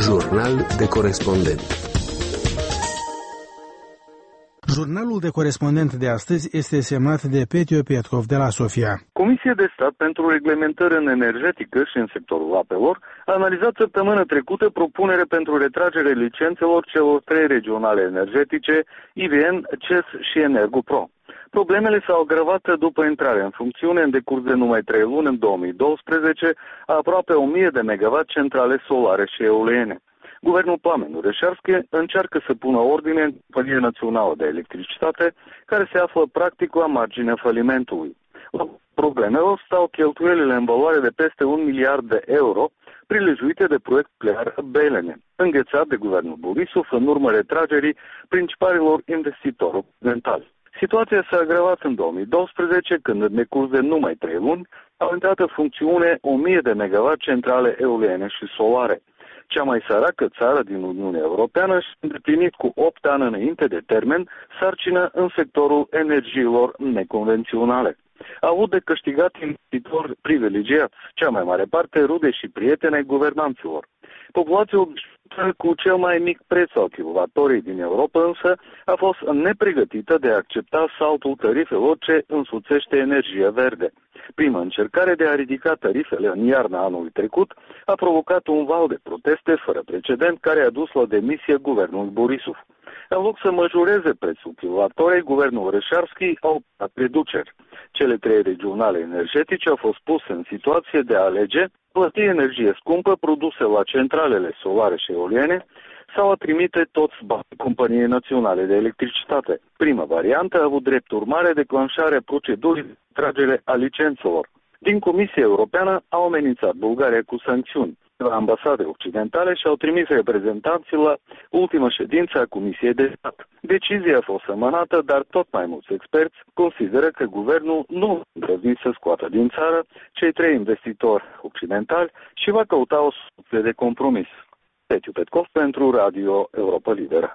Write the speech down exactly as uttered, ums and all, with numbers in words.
Jurnal de corespondent. Jurnalul de corespondent de astăzi este semnat de Petio Petkov de la Sofia. Comisia de Stat pentru Reglementare în Energetică și în sectorul apelor a analizat săptămâna trecută propunere pentru retragere licențelor celor trei regionale energetice, I V N, C E S și Energopro. Problemele s-au agravat după intrarea în funcțiune în decurs de numai trei luni în două mii douăsprezece a aproape o mie de megawatt centrale solare și eoliene. Guvernul Plamen Oreșarski încearcă să pună ordine în Compania Națională de Electricitate, care se află practic la marginea falimentului. La problemelor stau cheltuielile în valoare de peste un miliard de euro, prilejuite de proiectul nuclear Belene, înghețat de guvernul Borisov în urma retragerii principalilor investitori occidentali. Situația s-a agravat în două mii douăsprezece, când în decurs de numai trei luni au intrat în funcțiune o mie de megawatt centrale eoliene și solare. Cea mai săracă țară din Uniunea Europeană și-a îndeplinit cu opt ani înainte de termen sarcină în sectorul energiilor neconvenționale. A avut de câștigat investitori privilegiați, cea mai mare parte rude și prieteni ai guvernanților. Populația obișnuită cu cel mai mic preț al kilowatorii din Europa însă a fost nepregătită de a accepta saltul tarifelor ce însuțește energia verde. Prima încercare de a ridica tarifele în iarna anului trecut a provocat un val de proteste fără precedent care a dus la demisia guvernului Borisov. În loc să majoreze prețul kilowatorii, guvernul Oreșarski a optat reduceri. Cele trei regionale energetice au fost puse în situație de a alege plăti energie scumpă produse la centralele solare și eoliene sau a trimite toți banii Companiei Naționale de Electricitate. Prima variantă a avut drept urmare declanșarea procedurii de tragere a licențelor. Din Comisia Europeană au amenințat Bulgaria cu sancțiuni. La ambasade occidentale și-au trimis reprezentanții la ultima ședință a Comisiei de Stat. Decizia a fost amânată, dar tot mai mulți experți consideră că guvernul nu îndrăzni să scoată din țară cei trei investitori occidentali și va căuta o soluție de compromis. Petio Petkov pentru Radio Europa Liberă.